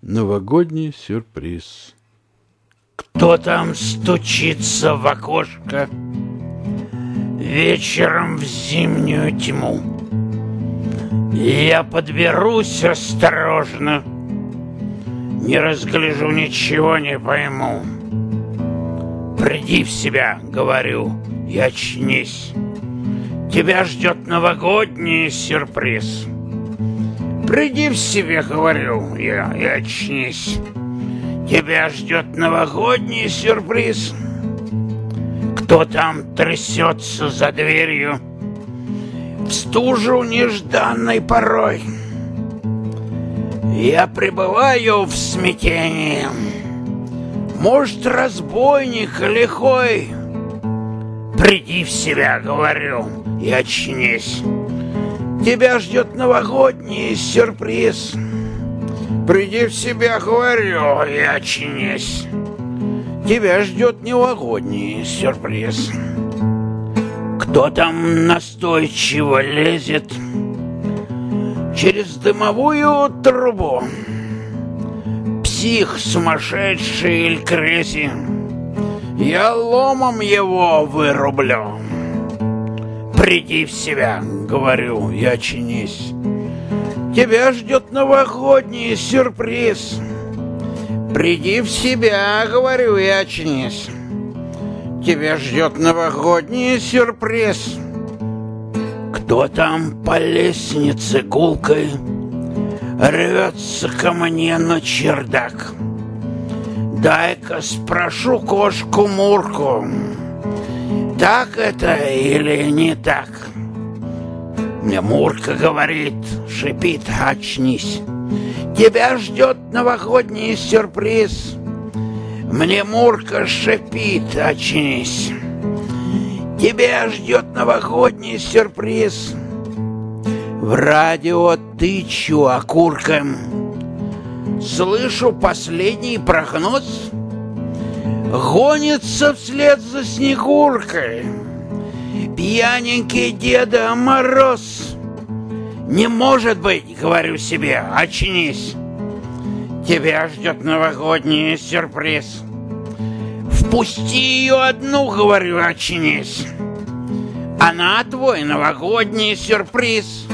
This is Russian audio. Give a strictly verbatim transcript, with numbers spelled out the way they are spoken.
Новогодний сюрприз. Кто там стучится в окошко вечером в зимнюю тьму? Я подберусь осторожно, не разгляжу, ничего не пойму. Приди в себя, говорю, и очнись. Тебя ждет новогодний сюрприз. Приди в себя, говорю я, и очнись. Тебя ждет новогодний сюрприз. Кто там трясется за дверью в стужу нежданной порой? Я пребываю в смятении. Может, разбойник лихой? Приди в себя, говорю, и очнись. Тебя ждет новогодний сюрприз. Приди в себя, говорю, и очнись. Тебя ждет новогодний сюрприз. Кто там настойчиво лезет через дымовую трубу? Псих сумасшедший или крэзи, я ломом его вырублю. Приди в себя, говорю, и очнись. Тебя ждет новогодний сюрприз. Приди в себя, говорю, и очнись. Тебя ждет новогодний сюрприз. Кто там по лестнице гулкой рвется ко мне на чердак? Дай-ка спрошу кошку Мурку, так это или не так? Мне Мурка говорит, шипит, очнись. Тебя ждет новогодний сюрприз. Мне Мурка шипит, очнись. Тебя ждет новогодний сюрприз. В радио тычу окурком, слышу последний прогноз. Гонится вслед за Снегуркой пьяненький Деда Мороз. Не может быть, говорю себе, очнись. Тебя ждет новогодний сюрприз. Впусти ее одну, говорю, очнись. Она твой новогодний сюрприз.